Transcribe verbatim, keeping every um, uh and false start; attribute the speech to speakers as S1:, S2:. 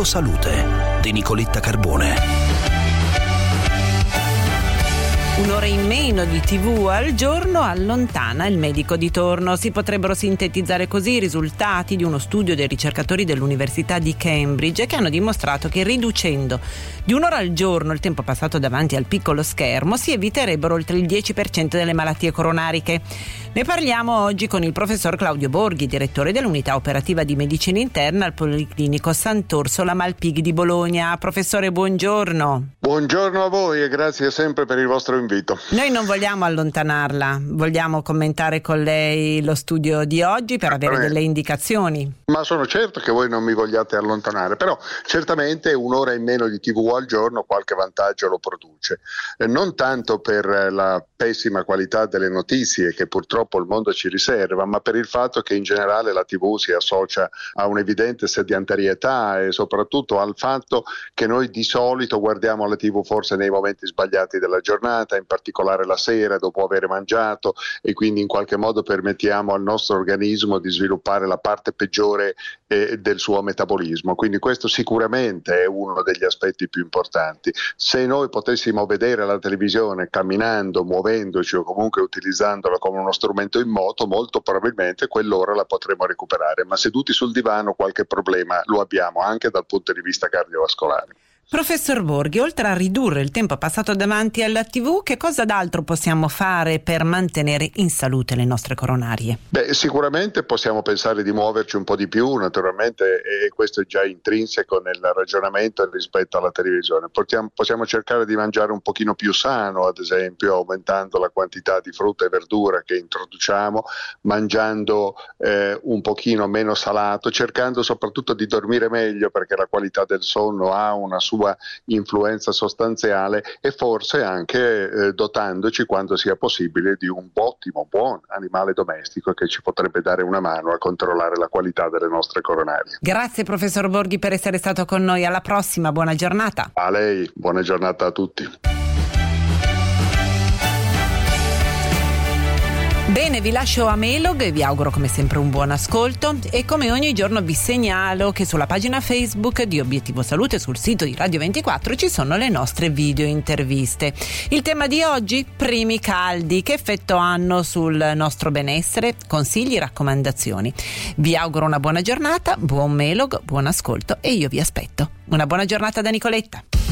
S1: Salute di Nicoletta Carbone.
S2: Un'ora in meno di tivù al giorno allontana il medico di torno. Si potrebbero sintetizzare così i risultati di uno studio dei ricercatori dell'Università di Cambridge, che hanno dimostrato che riducendo di un'ora al giorno il tempo passato davanti al piccolo schermo si eviterebbero oltre il dieci per cento delle malattie coronariche. Ne parliamo oggi con il professor Claudio Borghi, direttore dell'unità operativa di medicina interna al Policlinico Sant'Orsola Malpighi di Bologna. Professore, buongiorno.
S3: Buongiorno a voi e grazie sempre per il vostro invito.
S2: Noi non vogliamo allontanarla, vogliamo commentare con lei lo studio di oggi per avere delle indicazioni.
S3: Ma sono certo che voi non mi vogliate allontanare, però certamente un'ora in meno di tivù al giorno qualche vantaggio lo produce. Eh, non tanto per la pessima qualità delle notizie che purtroppo il mondo ci riserva, ma per il fatto che in generale la tivù si associa a un'evidente sedentarietà e soprattutto al fatto che noi di solito guardiamo la tivù forse nei momenti sbagliati della giornata, in particolare la sera dopo aver mangiato, e quindi in qualche modo permettiamo al nostro organismo di sviluppare la parte peggiore eh, del suo metabolismo. Quindi questo sicuramente è uno degli aspetti più importanti. Se noi potessimo vedere la televisione camminando, muovendoci o comunque utilizzandola come uno strumento in moto, molto probabilmente quell'ora la potremo recuperare, ma seduti sul divano qualche problema lo abbiamo anche dal punto di vista cardiovascolare.
S2: Professor Borghi, oltre a ridurre il tempo passato davanti alla tivù, che cosa d'altro possiamo fare per mantenere in salute le nostre coronarie?
S3: Beh, sicuramente possiamo pensare di muoverci un po' di più, naturalmente, e questo è già intrinseco nel ragionamento rispetto alla televisione. Possiamo, possiamo cercare di mangiare un pochino più sano, ad esempio aumentando la quantità di frutta e verdura che introduciamo, mangiando eh, un pochino meno salato, cercando soprattutto di dormire meglio, perché la qualità del sonno ha una sua sua influenza sostanziale, e forse anche eh, dotandoci quando sia possibile di un ottimo, buon animale domestico che ci potrebbe dare una mano a controllare la qualità delle nostre coronarie.
S2: Grazie professor Borghi per essere stato con noi, alla prossima, buona giornata.
S3: A lei, buona giornata a tutti.
S2: Bene, vi lascio a Melog e vi auguro come sempre un buon ascolto, e come ogni giorno vi segnalo che sulla pagina Facebook di Obiettivo Salute, sul sito di Radio ventiquattro, ci sono le nostre video interviste. Il tema di oggi: primi caldi, che effetto hanno sul nostro benessere, consigli, raccomandazioni. Vi auguro una buona giornata, buon Melog, buon ascolto, e io vi aspetto. Una buona giornata da Nicoletta.